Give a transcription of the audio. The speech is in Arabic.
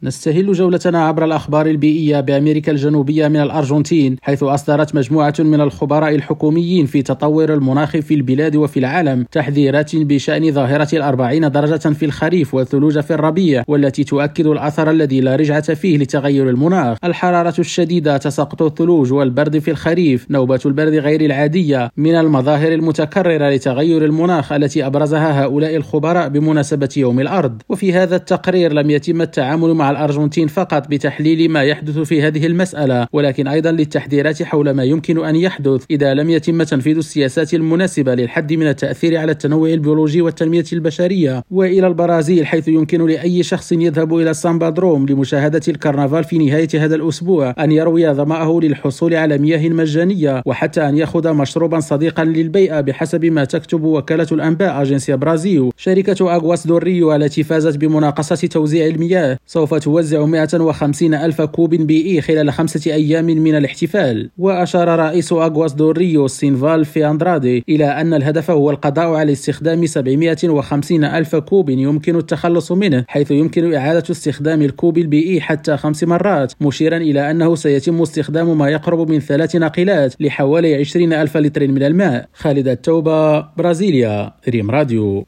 نستهل جولتنا عبر الأخبار البيئية بأمريكا الجنوبية من الأرجنتين، حيث أصدرت مجموعة من الخبراء الحكوميين في تطور المناخ في البلاد وفي العالم تحذيرات بشأن ظاهرة 40 درجة في الخريف والثلوج في الربيع، والتي تؤكد الأثر الذي لا رجعة فيه لتغير المناخ. الحرارة الشديدة، تساقط الثلوج والبرد في الخريف، نوبة البرد غير العادية من المظاهر المتكررة لتغير المناخ التي أبرزها هؤلاء الخبراء بمناسبة يوم الأرض. وفي هذا التقرير لم يتم التعامل مع الأرجنتين فقط بتحليل ما يحدث في هذه المسألة، ولكن أيضا للتحذيرات حول ما يمكن أن يحدث إذا لم يتم تنفيذ السياسات المناسبة للحد من التأثير على التنوع البيولوجي والتنمية البشرية. وإلى البرازيل، حيث يمكن لأي شخص يذهب إلى سامبادروم لمشاهدة الكرنفال في نهاية هذا الأسبوع أن يروي ظمأه للحصول على مياه مجانية، وحتى أن يأخذ مشروبا صديقا للبيئة بحسب ما تكتب وكالة الأنباء أجنسيا برازيل. شركة أغواس دو ريو التي فازت بمناقصة توزيع المياه سوف توزع 150 ألف كوب بيئي خلال 5 أيام من الاحتفال. وأشار رئيس أغواس دو ريو سينفال في أندرادي إلى أن الهدف هو القضاء على استخدام 750 ألف كوب يمكن التخلص منه، حيث يمكن إعادة استخدام الكوب البيئي حتى 5 مرات، مشيرا إلى أنه سيتم استخدام ما يقرب من 3 ناقلات لحوالي 20 ألف لتر من الماء. خالد التوبة، برازيليا، ريم راديو.